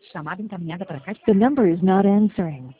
Chamada encaminhada para a caixa. The number is not answering.